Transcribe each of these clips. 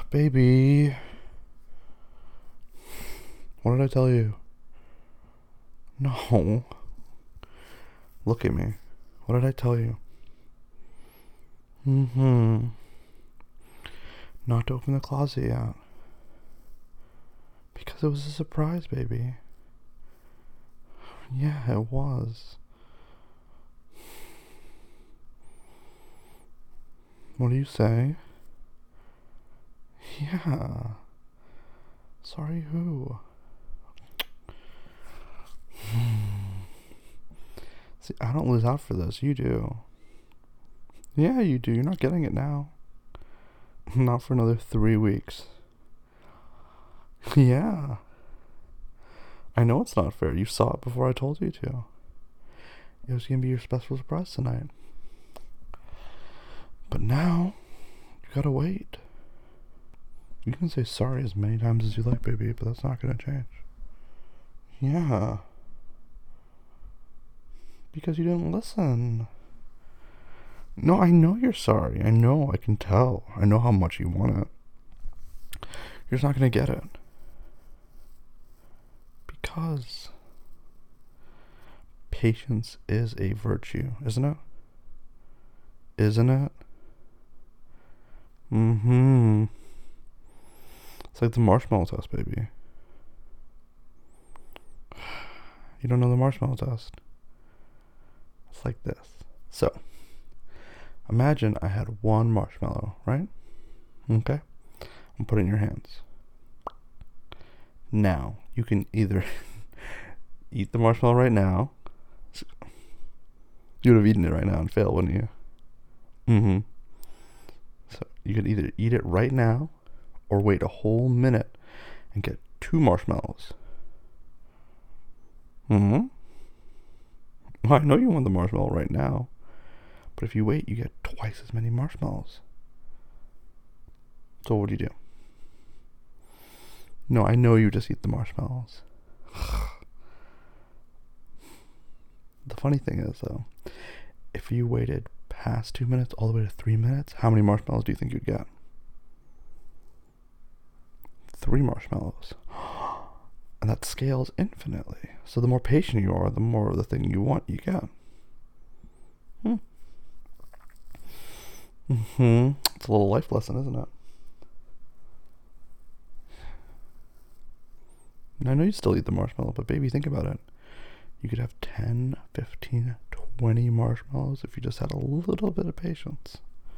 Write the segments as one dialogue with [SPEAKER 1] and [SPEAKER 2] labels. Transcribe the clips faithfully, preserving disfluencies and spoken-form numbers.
[SPEAKER 1] Baby. What did I tell you? No. Look at me. What did I tell you? Mm-hmm. Not to open the closet yet. Because it was a surprise, baby. Yeah, it was. What do you say? Yeah. Sorry, who? See, I don't lose out for this. You do. Yeah, you do. You're not getting it now. Not for another three weeks. Yeah. I know it's not fair. You saw it before I told you to. It was going to be your special surprise tonight. But now, you gotta wait. You can say sorry as many times as you like, baby, but that's not gonna change. Yeah. Because you didn't listen. No, I know you're sorry. I know, I can tell. I know how much you want it. You're just not gonna get it. Because patience is a virtue, isn't it? Isn't it? Mm-hmm. It's like the marshmallow test, baby. You don't know the marshmallow test. It's like this. So, imagine I had one marshmallow, right? Okay? I'm putting it in your hands. Now, you can either eat the marshmallow right now. You would have eaten it right now and failed, wouldn't you? Mm-hmm. So, you could either eat it right now or wait a whole minute and get two marshmallows. Mm-hmm. Well, I know you want the marshmallow right now, but if you wait, you get twice as many marshmallows. So what do you do? No, I know you just eat the marshmallows. The funny thing is, though, if you waited past two minutes all the way to three minutes, how many marshmallows do you think you'd get? Three marshmallows. And that scales infinitely. So the more patient you are, the more of the thing you want you get. Hmm. Mm-hmm. It's a little life lesson, isn't it? And I know you still eat the marshmallow, but baby, think about it. You could have ten, fifteen, twenty marshmallows if you just had a little bit of patience.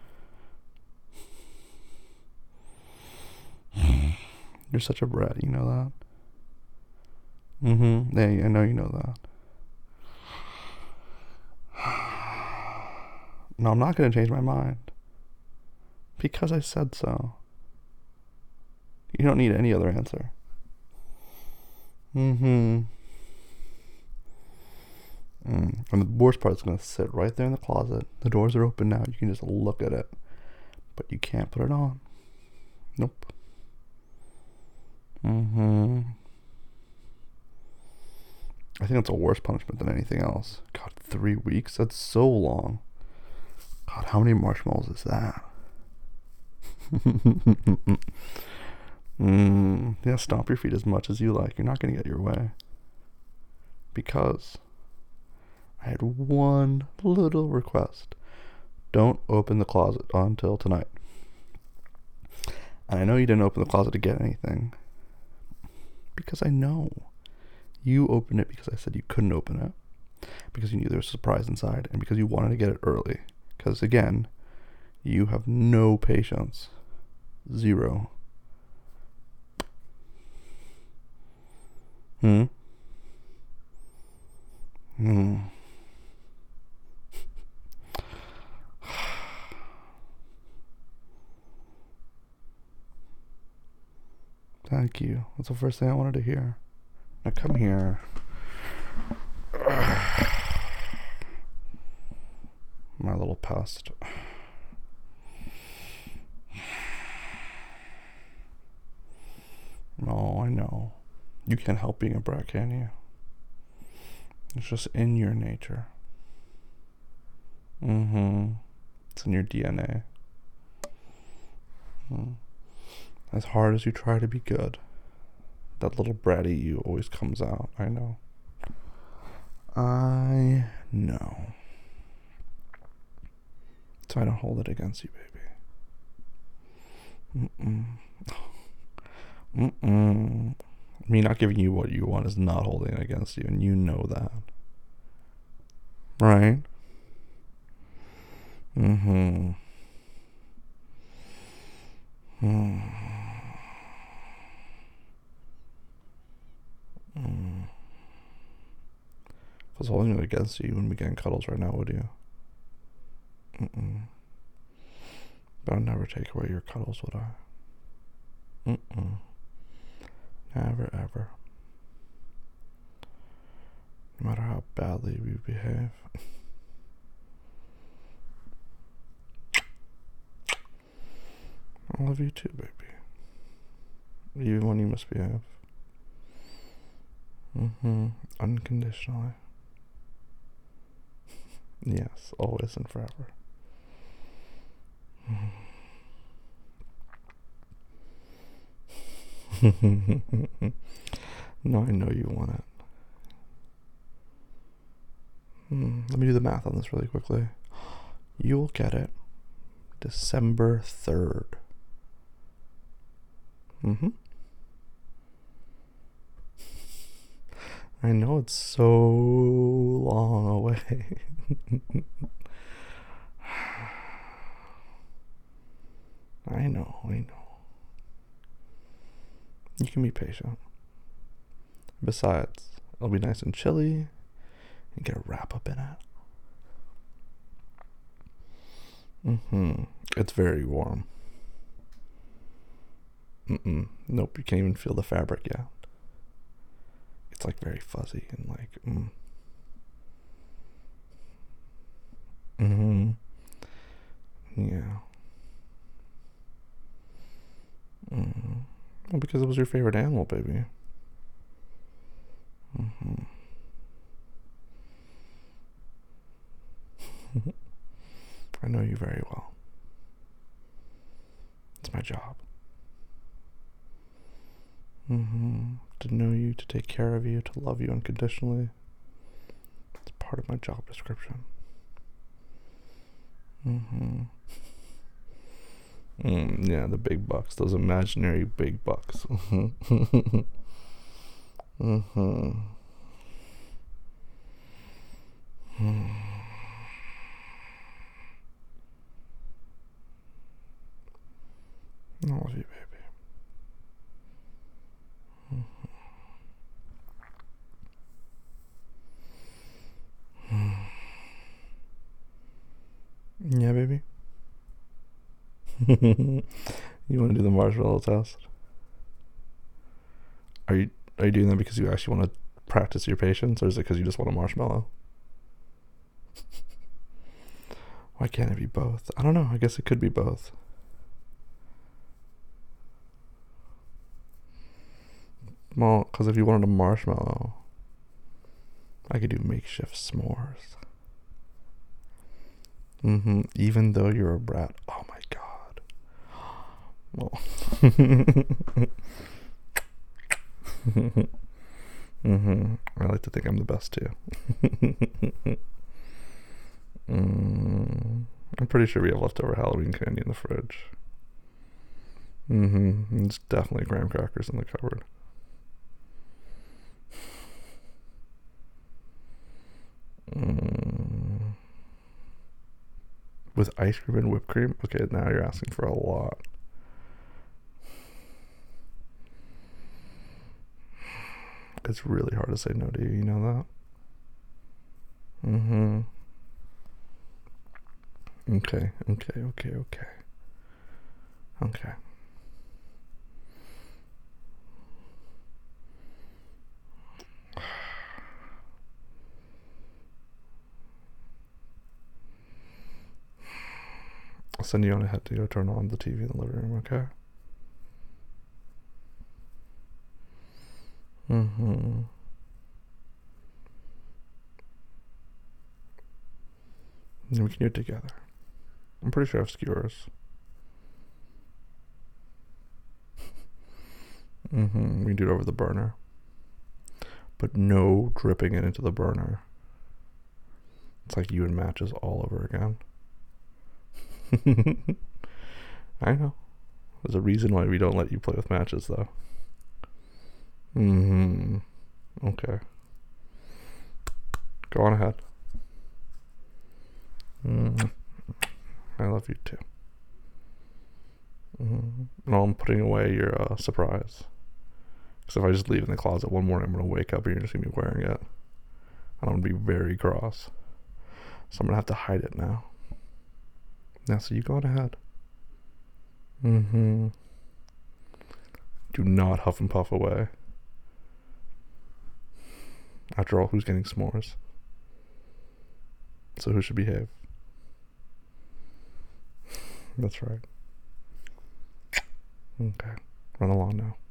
[SPEAKER 1] You're such a brat, you know that? Mm-hmm. Yeah, I know you know that. No, I'm not going to change my mind. Because I said so. You don't need any other answer. Mm-hmm. Mm. And the worst part is going to sit right there in the closet. The doors are open now. You can just look at it. But you can't put it on. Nope. Mm-hmm. I think that's a worse punishment than anything else. God, three weeks? That's so long. God, how many marshmallows is that? mm, yeah, stomp your feet as much as you like. You're not going to get your way. Because I had one little request. Don't open the closet until tonight. And I know you didn't open the closet to get anything. Because I know. You opened it because I said you couldn't open it. Because you knew there was a surprise inside. And because you wanted to get it early. Because again, you have no patience. Zero. Hmm? Hmm. Thank you. That's the first thing I wanted to hear. Now come here. My little pest. No, I know. You can't help being a brat, can you? It's just in your nature. Mm-hmm. It's in your D N A. Mm. As hard as you try to be good, that little bratty you always comes out. I know. I know. So I don't hold it against you, baby. Mm-mm. Mm-mm. Me not giving you what you want is not holding it against you, and you know that. Right? Mm-hmm. Mm. Mm. If I was holding it against you, you wouldn't be getting cuddles right now, would you? Mm-mm. But I'd never take away your cuddles, would I? Mm-mm. Never, ever. No matter how badly we behave. I love you too, baby. Even when you misbehave. Mm-hmm. Unconditionally. Yes, always and forever. No, I know you want it. Hmm, let me do the math on this really quickly. You'll get it December third. Mm-hmm. I know it's so long away. I know, I know. You can be patient. Besides, it'll be nice and chilly and get a wrap up in it. Mm-hmm. It's very warm. Mm-mm. Nope, you can't even feel the fabric yet. It's like very fuzzy and like, mm. Mm-hmm. Yeah. Mm-hmm. Well, because it was your favorite animal, baby. Mm-hmm. I know you very well. It's my job. Mm-hmm. To know you, to take care of you, to love you unconditionally. It's part of my job description. Mm-hmm. Mm, yeah, the big bucks. Those imaginary big bucks. Mm-hmm. Mm-hmm. I love you, baby. Mm-hmm. Yeah, baby. You want to do the marshmallow test? Are you are you doing that because you actually want to practice your patience, or is it because you just want a marshmallow? Why can't it be both? I don't know. I guess it could be both. Well, because if you wanted a marshmallow, I could do makeshift s'mores. Mm-hmm. Even though you're a brat. Oh my god. Well. Mm-hmm. I like to think I'm the best too. mm, I'm pretty sure we have leftover Halloween candy in the fridge. Mm-hmm. There's definitely graham crackers in the cupboard. Mm. With ice cream and whipped cream? Okay, now you're asking for a lot. It's really hard to say no to you, you know that? Mm-hmm. Okay, okay, okay, okay. Okay. I'll send you on ahead to go turn on the T V in the living room, okay? Mm-hmm. And we can do it together. I'm pretty sure I have skewers. Mm-hmm. We can do it over the burner. But no dripping it into the burner. It's like you and matches all over again. I know. There's a reason why we don't let you play with matches, though. Mm-hmm. Okay. Go on ahead. Mm. I love you too. Mm. No, I'm putting away your uh, surprise. Because if I just leave it in the closet one morning, I'm going to wake up and you're just going to be wearing it. And I'm going to be very cross. So I'm going to have to hide it now. Now, so you go on ahead. Mm-hmm. Do not huff and puff away. After all, who's getting s'mores? So who should behave? That's right. Okay. Run along now.